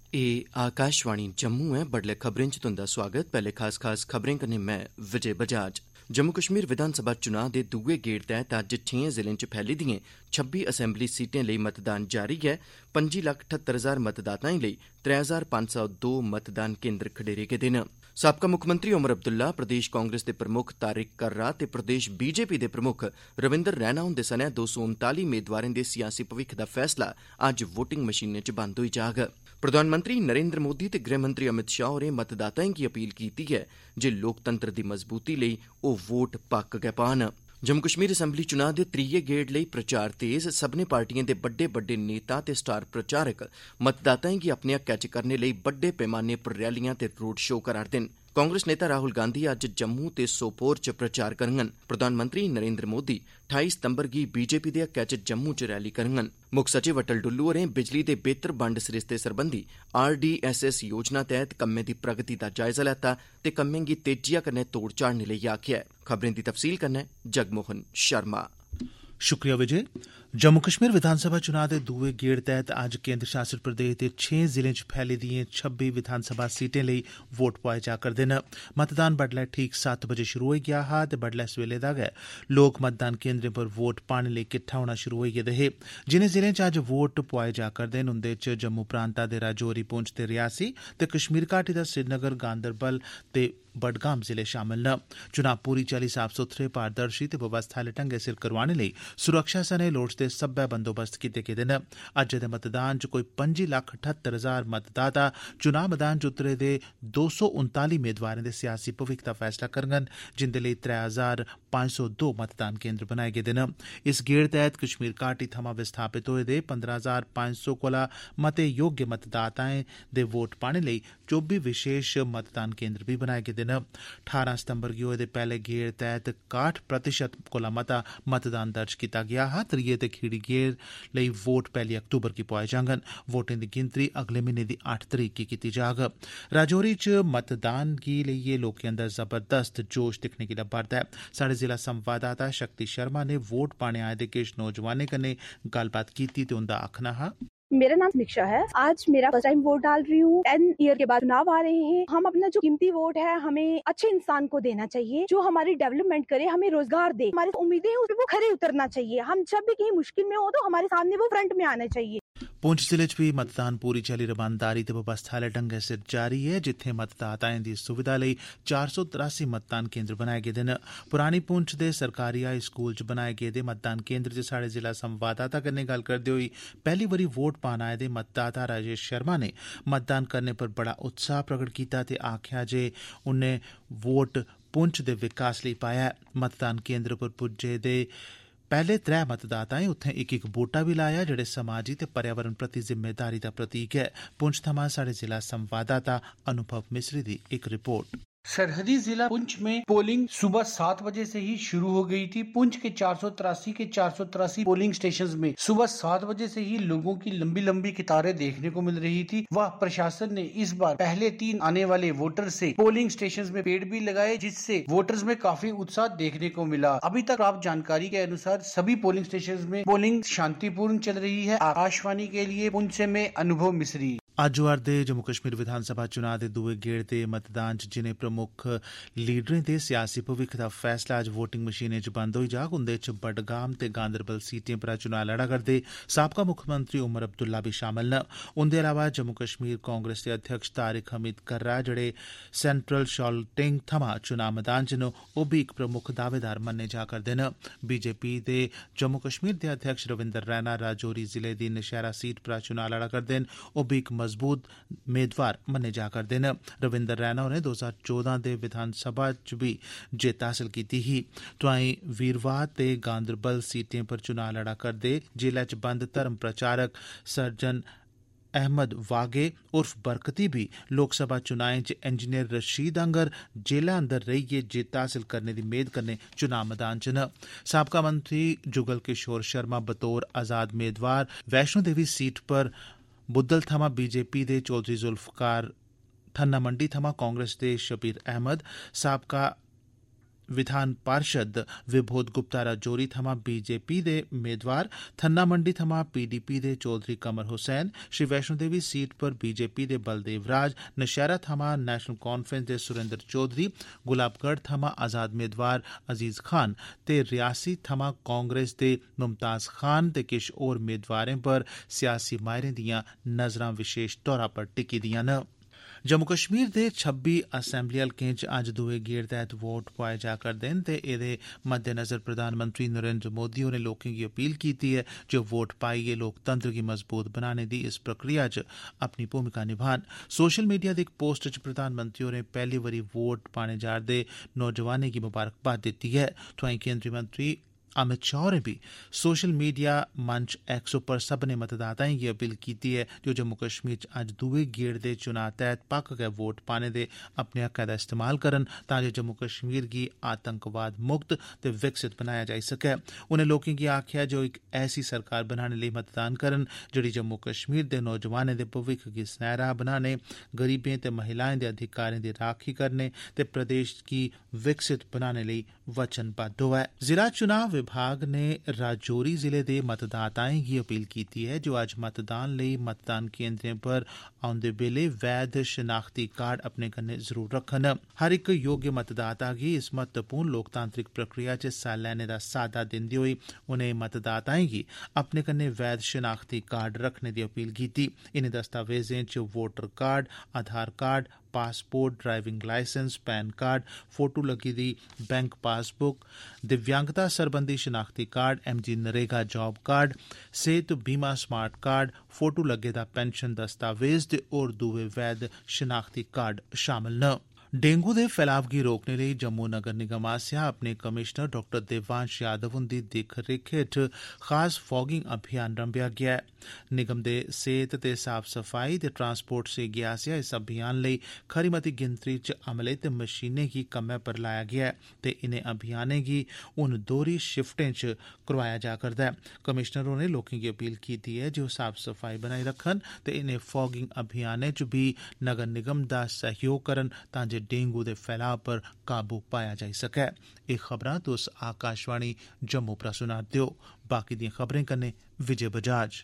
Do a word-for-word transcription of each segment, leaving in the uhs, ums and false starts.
ए आकाशवाणी जम्मू है। बडलै खबरें च तुंदा स्वागत। पैहले खास खास खबरें कन्नै मैं विजय बजाज। जम्मू कश्मीर विधानसभा चुनां दे दुए गेड़ तैह्त अज्ज छें जिलें च फैली दिएं छब्बी असैम्बली सीटें लेई मतदान जारी ऐ। पंजी लक्ख ठत्तर हजार मतदाताएं लेई त्रै हजार पंज सौ दो मतदान केन्द्र खडेरे गेदे न। साबका मुक्खमंत्री ओमर अब्दुल्ला, प्रदेश कांग्रेस दे प्रमुख तारिक कर्रा ते प्रदेश बीजेपी दे प्रमुख रविंदर रैना हुंदे सनै दो सौ उनताली मेदवारें दे सियासी भविक्ख दा फैसला अज्ज वोटिंग मशीनें च बंद होई जाग। प्रधानमंत्री नरेन्द्र मोदी ते गृहमंत्री अमित शाह होरें मतदाताएं गी अपील कीती ऐ जे लोकतंत्र दी मजबूती लेई ओह् वोट पक्क गै पान। जम्मू कश्मीर असैम्बली चुनां दे त्रीये गेड़ लेई प्रचार तेज। सब्भनें पार्टिएं दे बड्डे बड्डे नेता ते स्टार प्रचारक मतदाताएं गी अपने हक्कै च करने लेई बड्डे पैमाने पर रैलियां ते रोड शो करा'रदे न। कांग्रेस नेता राहुल गांधी अज्ज जम्मू ते सोपोर च प्रचार करङन। प्रधानमंत्री नरेन्द्र मोदी ठाई सितंबर गी बीजेपी दे हक्कै च जम्मू च रैली करङन। मुक्ख सचिव अटल डुल्लू होरें बिजली दे बेहतर बंड सरिस्ते सरबंधी आर डी एस एस योजना तैह्त कम्में दी प्रगति दा जायजा लैता ते कम्में गी तेजिया कन्नै तोड़ चाढ़ने लेई आखेआ। खबरें दी तफसील कन्नै जगमोहन शर्मा। शुक्रिया विजय। जम्मू कश्मीर विधानसभा चुनां दे दुए गेड़ तैह्त अज्ज केन्द्र शासित प्रदेश दे छें जिलें च फैली दिएं छब्बी विधानसभा सीटें लेई वोट पोआए जा करदे न। मतदान बडलै ठीक सत्त बजे शुरू होई गेआ हा ते बडलै सवेले दा गै लोक मतदान केन्द्रें पर वोट पाने लेई किट्ठा होना शुरू होई गेदे हे। जिनें जिलें च अज्ज वोट पोआए जा करदे न उंदे च जम्मू प्रांता दे राजौरी, पुंछ ते रियासी ते कश्मीर घाटी दा श्रीनगर, गांदरबल ते बडगाम जिले शामल न। चुनां पूरी चाल्ली साफ सुथरे, पारदर्शी ते बवस्था आह्ले ढंगै सिर करोआने लेई सुरक्षा सने लोड़चदे सब्बै बंदोबस्त कीते गेदे न। अज्जै दे मतदान च कोई पंजी लक्ख ठत्तर हजार मतदाता चुनां मैदान च उतरे दे दो सौ उनताली मेदवारें दे सियासी भविक्ख दा फैसला करङन, जिंदे लेई त्रै हजार पंज सौ दो मतदान केन्द्र बनाए गेदे न। इस गेड़ तैह्त कश्मीर घाटी थमां विस्थापित होए दे पंद्रह हजार पंज सौ कोला मते योग्य मतदाताएं दे वोट पाने लेई चौबी विशेष मतदान केन्द्र बी बनाए गेदे न। ठारां सितंबर गी होए दे पैह्ले गेड़ तैह्त काह्ठ प्रतिशत कोला मता मतदान दर्ज कीता गेआ हा। त्रिये ते खीरी गेड़ लेई वोट पैह्ली अक्तूबर गी पोआए जाङन। वोटें दी गिनतरी अगले म्हीने दी अट्ठ तरीक गी कीती जाग। राजौरी च मतदान गी लेइयै लोकें अंदर जबरदस्त जोश दिक्खने गी लब्भा'रदा ऐ। साढ़े जिला संवाददाता शक्ति शर्मा ने वोट पाने आए दे किश नौजवानें कन्नै गल्लबात कीती ते उंदा आखना हा, मेरा नाम समीक्षा है। आज मेरा फर्स्ट टाइम वोट डाल रही हूँ। टेन ईयर के बाद चुनाव आ रहे हैं। हम अपना जो कीमती वोट है हमें अच्छे इंसान को देना चाहिए जो हमारी डेवलपमेंट करे, हमें रोजगार दे, हमारी उम्मीदें उस पर वो खरे उतरना चाहिए। हम जब भी कहीं मुश्किल में हो तो हमारे सामने वो फ्रंट में आना चाहिए। पुंछ जिले च भी मतदान पूरी चाल्ली रमानदारी ते बवस्था आह्ले ढंगै सिर जारी ऐ, जित्थें मतदाताएं दी सुविधा लेई चार सौ त्रासी मतदान केन्द्र बनाए गेदे न। पुरानी पुंछ दे सरकारी हाई स्कूल च बनाए गेदे मतदान केन्द्र च साढ़े जिला संवाददाता कन्नै गल्ल करदे होई पैह्ली बारी वोट पान आए दे मतदाता राजेश शर्मा ने मतदान करने पर बड़ा उत्साह प्रगट कीता ते आखेआ जे उन्नै वोट पुंछ दे विकास लेई पाया ऐ। मतदान केन्द्र पर पुज्जे दे पैह्ले त्रै मतदाताएं उत्थें इक इक बूह्टा बी लाया, जेह्ड़े समाजी ते पर्यावरण प्रति जिम्मेदारी दा प्रतीक ऐ। पुंछ थमां साढ़े जिला संवाददाता अनुभव मिश्री दी एक रिपोर्ट। सरहदी जिला पुंछ में पोलिंग सुबह सात बजे से ही शुरू हो गई थी। पुंछ के चार सौ तिरासी के चार सौ तिरासी पोलिंग स्टेशंस में सुबह सात बजे से ही लोगों की लंबी लंबी कतारें देखने को मिल रही थी। वह प्रशासन ने इस बार पहले तीन आने वाले वोटर से पोलिंग स्टेशंस में पेड़ भी लगाए, जिससे वोटर्स में काफी उत्साह देखने को मिला। अभी तक प्राप्त जानकारी के अनुसार सभी पोलिंग स्टेशंस में पोलिंग शांतिपूर्ण चल रही है। आकाशवाणी के लिए पुंछ से मैं अनुभव मिश्री। अज्ज होआ दे जम्मू कश्मीर विधानसभा चुनां दे दुए गेड़ दे मतदान च जिनें प्रमुख लीडरें दे सियासी भविक्ख दा फैसला अज्ज वोटिंग मशीनें च बंद होई जाग, उंदे च बडगाम ते गांदरबल सीटें पर चुनां लड़ा करदे साबका मुक्खमंत्री उमर अब्दुल्ला बी शामल न। उंदे अलावा जम्मू कश्मीर कांग्रेस दे अध्यक्ष तारिक हमीद कर्रा, जेह्ड़े सेंट्रल शॉल्टिंग थमां चुनां मैदान च न, ओह् बी इक प्रमुख दावेदार मन्ने जा करदे न। बीजेपी दे जम्मू कश्मीर दे अध्यक्ष रविंदर रैना राजौरी जिले दी नशैरा सीट पर चुनां लड़ा करदे न, ओह् बी इक मजबूत मेदवार मन्ने जा करदे न। रविंदर रैना होरें दो हजार चौदां दे विधानसभा च भी जित्त हासल कीती ही। तोआईं वीरवाह ते गांदरबल सीटें पर चुनां लड़ा करदे जिले च बंद धर्म प्रचारक सर्जन अहमद वागे उर्फ बरकती भी लोकसभा चुनाएं च इंजीनियर रशीद आंगर जेला अंदर रेहियै जित्त हासल करने दी मेद कन्नै चुनां मैदान च न। साबका मंत्री जुगल किशोर शर्मा बतौर आजाद मेदवार वैष्णो देवी सीट पर, बुद्धल थमां बीजेपी दे चौधरी जुल्फकार, ठन्ना मंडी थमां कांग्रेस दे शबीर अहमद, साबका विधान पार्षद विबोध गुप्ता राजौरी थमां बीजेपी दे मेदवार, थन्ना मंडी थमां पीडीपी दे चौधरी कमर हुसैन, श्री वैष्णो देवी सीट पर बीजेपी दे बलदेव राज, नशैरा थमां नेशनल कॉन्फ्रेंस दे सुरेंद्र चौधरी, गुलाबगढ़ थमां आजाद मेदवार अजीज खान ते रियासी थमां कांग्रेस दे मुमताज खान ते किश होर मेदवारें पर सियासी माहिरें दियां नज़रां विशेष तौरा पर टिकी दियां न। जम्मू कश्मीर दे छब्बी असैम्बली हलकें च अज्ज दुए गेड़ तैह्त वोट पोआए जा करदे न ते एह्दे मद्देनज़र प्रधानमंत्री नरेंद्र मोदी होरें लोकें गी अपील कीती ऐ जे ओह् वोट पाइयै लोकतंत्र गी मजबूत बनाने दी इस प्रक्रिया च अपनी भूमिका निभान। सोशल मीडिया दी इक पोस्ट च प्रधानमंत्री होरें पैह्ली बारी वोट पाने जा'रदे नौजवानें गी मुबारकबाद दित्ती ऐ। तोआईं केंद्री मंत्री अमित शाह होरें बी सोशल मीडिया मंच एक्स उप्पर सब्भनें मतदाताएं गी अपील कीती ऐ जे जम्मू कश्मीर च अज्ज दुए गेड़ दे चुनां तैह्त पक्क गै वोट पाने दे अपने हक्कै दा इस्तेमाल करन तां जे जम्मू कश्मीर गी आतंकवाद मुक्त ते विकसित बनाया जाई सकै। उनें लोकें गी आखेआ जे ओह् इक ऐसी सरकार बनाने लेई मतदान करन जेह्ड़ी जम्मू कश्मीर दे नौजवानें दे भविक्ख गी सनैहरा बनाने, गरीबें ते महिलाएं दे अधिकारें दी राखी करने ते प्रदेश गी विकसित बनाने लेई वचनबद्ध होऐ। जिला चुनाव विभाग ने राजौरी जिले दे मतदाताएं गी अपील कीती है जो अज्ज मतदान लेई मतदान केंद्रें पर औंदे बेल्ले वैध शनाख्ती कार्ड अपने कन्नै जरूर रखन। हर इक योग्य मतदाता गी इस महत्वपूर्ण लोकतांत्रिक प्रक्रिया च हिस्सा लैने दा साद्दा दिंदे होई उनें मतदाताएं गी अपने कन्नै वैध शनाख्ती कार्ड रखने दी अपील कीती। इनें दस्तावेजें च voter card, Aadhaar card, passport, driving licence, pan card, photo लगी दी बैंक पासबुक, दिव्यांगता सरबंधी शनाख्ती card, M G NREGA job card, सेहत बीमा स्मार्ट कार्ड, फोटो लग्गे दा पेंशन दस्तावेज ते होर दुए वैध शनाख्ती कार्ड शामिल न। डेंगू दे फैलाव गी रोकने लेई जम्मू नगर निगम आसेआ अपने कमिशनर डॉ देवांश यादव हुंदी दिक्ख रिक्ख हेठ खास फॉगिंग अभियान रंभेआ गेआ ऐ। निगम दे सेहत ते साफ सफाई ते ट्रांसपोर्ट सेगी आसेआ इस अभियान लेई खरी मती गिनतरी च अमले ते मशीनें गी कम्मै पर लाया गेआ ऐ ते इनें अभियानें गी हून दोहरी शिफ्टें च करोआया जा करदा ऐ। कमिशनर होरें लोकें गी अपील कीती ऐ जे ओह् साफ सफाई बनाई रखन ते इनें फॉगिंग अभियानें च बी नगर निगम दा सहयोग करन तां जे डेंगू दे फैलाव पर काबू पाया जाई सकै। एह् खबरां तुस आकाशवाणी जम्मू परा सुना दे ओ। बाकी दियां खबरें कन्नै विजय बजाज।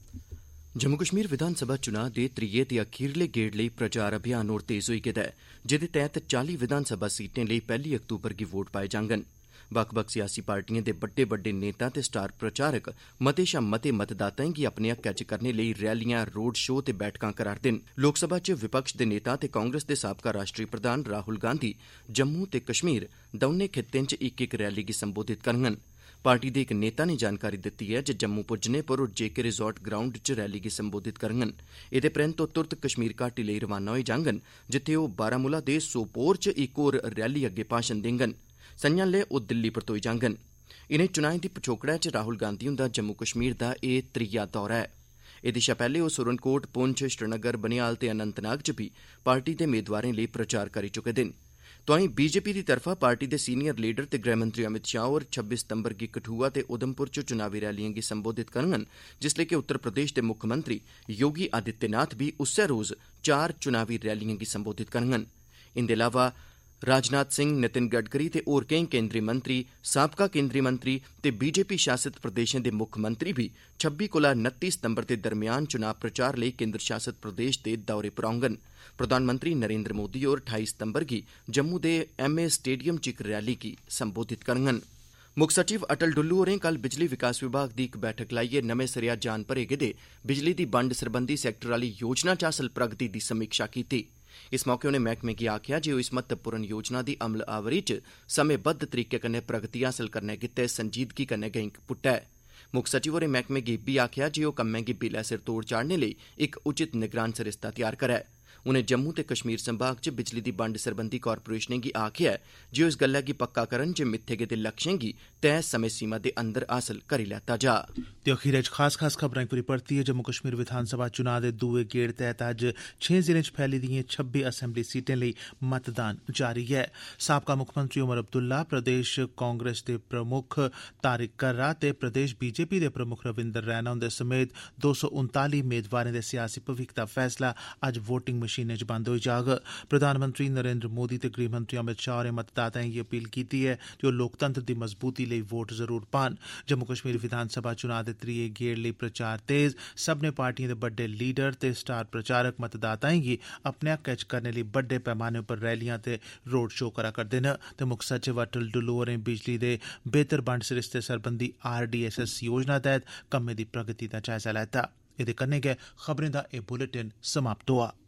जम्मू कश्मीर विधानसभा चुनां दे त्रिये ते अखीरले गेड़ लेई प्रचार अभियान होर तेज होई गेदा ऐ, जेह्दे तैह्त चाली विधानसभा सीटें लेई पैह्ली अक्तूबर गी वोट पाए जाङन। बक्ख बक्ख सियासी पार्टिएं दे बड्डे बड्डे नेता ते स्टार प्रचारक मते शा मते मतदाताएं गी अपने हक्कै च करने लेई रैलियां, रोड शो ते बैठकां करा'रदे न। लोकसभा च विपक्ष दे नेता ते कांग्रेस दे साबका राष्ट्री प्रधान राहुल गांधी जम्मू ते कश्मीर दौनें खित्तें च इक इक रैली गी संबोधित करङन। पार्टी दे इक नेता ने जानकारी दित्ती ऐ जे जम्मू पुज्जने पर ओह् जेके रिजॉर्ट ग्राउंड च रैली गी संबोधित करङन। एह्दे परैंत ओह् तुरत कश्मीर घाटी लेई रवाना होई जाङन, जित्थे ओह् बारामूला दे सोपोर च इक होर रैली अग्गे भाषण देङन। संझा'लै ओह् दिल्ली परतोई जाङन। इनें चुनाएं दी पछोकड़ै च राहुल गांधी हुंदा जम्मू कश्मीर दा एह् त्रीया दौरा ऐ। एह्दे शा पैह्ले ओह् सुरनकोट, पुंछ, श्रीनगर, बनिहाल ते अनंतनाग च बी पार्टी दे मेदवारें लेई प्रचार करी चुके दे न। तोआईं बीजेपी दी तरफा पार्टी दे सीनियर लीडर ते गृहमंत्री अमित शाह होर छब्बी सितंबर गी कठुआ ते उधमपुर च चुनावी रैलियें गी संबोधित करङन, जिसलै कि उत्तर प्रदेश दे मुक्खमंत्री योगी आदित्यनाथ बी उस्सै रोज चार चुनावी रैलियें गी संबोधित करङन। इंदे अलावा राजनाथ सिंह, नितिन गडकरी ते होर केईं केंद्री मंत्री, साबका केंद्री मंत्री ते बीजेपी शासित प्रदेशें दे मुक्खमंत्री बी छब्बी कोला उनत्ती सितंबर दे दरम्यान चुनाव प्रचार लेई केंद्र शासित प्रदेश दे दौरे पर औङन। प्रधानमंत्री नरेंद्र मोदी होर ठाई सितंबर गी जम्मू दे एम ए स्टेडियम च इक रैली गी संबोधित करङन। मुक्ख सचिव अटल डुल्लू होरें कल बिजली विकास विभाग दी इक बैठक लाइयै नमें सिरेया जान भरे गेदे बिजली दी बंड सरबंधी सैक्टर आह्ली योजना च हासल प्रगति दी समीक्षा कीती। इस मौके उनें मैह्कमे गी आखेआ जे ओह् इस महत्वपूर्ण योजना दी अमल आवरी च समेंबद्ध तरीके कन्नै प्रगति हासल करने गित्तै संजीदगी कन्नै गैंई पुट्टै। मुक्ख सचिव होरें मैह्कमे गी इब्बी आखेआ जे ओह् कम्में गी बिलै सिर तोड़ चाढ़ने लेई इक उचित निगरान सरिस्ता तैयार करै। उनें जम्मू ते कश्मीर संभाग च बिजली दी बंड सरबंधी कारपोरेशनें गी आखेआ जे ओह् इस गल्लै गी पक्का करन जे मित्थे गेदे लक्ष्यें गी तय समें सीमा दे अंदर हासल करी लैता जा। ते अखीरै च खास खास खबरां पूरी परतियै जम्मू कश्मीर विधानसभा चुनां दे दूए गेड़ तैह्त अज्ज छे जिलें च फैली दिएं छब्बी असैम्बली सीटें लेई मतदान जारी ऐ। साबका मुक्खमंत्री उमर अब्दुल्ला, प्रदेश कांग्रेस दे प्रमुख तारिक कर्रा ते प्रदेश बीजेपी दे प्रमुख रविंदर रैना हुंदे समेत दो सौ उनताली मेदवारें दे सियासी भविक्ख दा फैसला अज्ज वोटिंग मशीनें च बंद होई जाग। प्रधानमंत्री नरेंद्र मोदी ते गृहमंत्री अमित शाह होरें मतदाताएं गी अपील कीती ऐ जे ओह् लोकतंत्र दी मजबूती लेई वोट जरूर पान। जम्मू कश्मीर विधानसभा चुनाव दे त्रीये गेड़ लेई प्रचार तेज। सब्भनें पार्टिएं दे बड्डे लीडर ते स्टार प्रचारक मतदाताएं गी अपने हक्कै च करने लेई बड्डे पैमाने पर रैलियां ते रोड शो करा करदे न ते मुक्ख सचिव अटल डुल्लू होरें बिजली दे बेहतर बंड सरिस्ते सरबंधी आर डी एस एस योजना तैह्त कम्में दी प्रगति दा जायजा लैता। एह्दे कन्नै गै खबरें दा एह् बुलेटिन समाप्त होआ।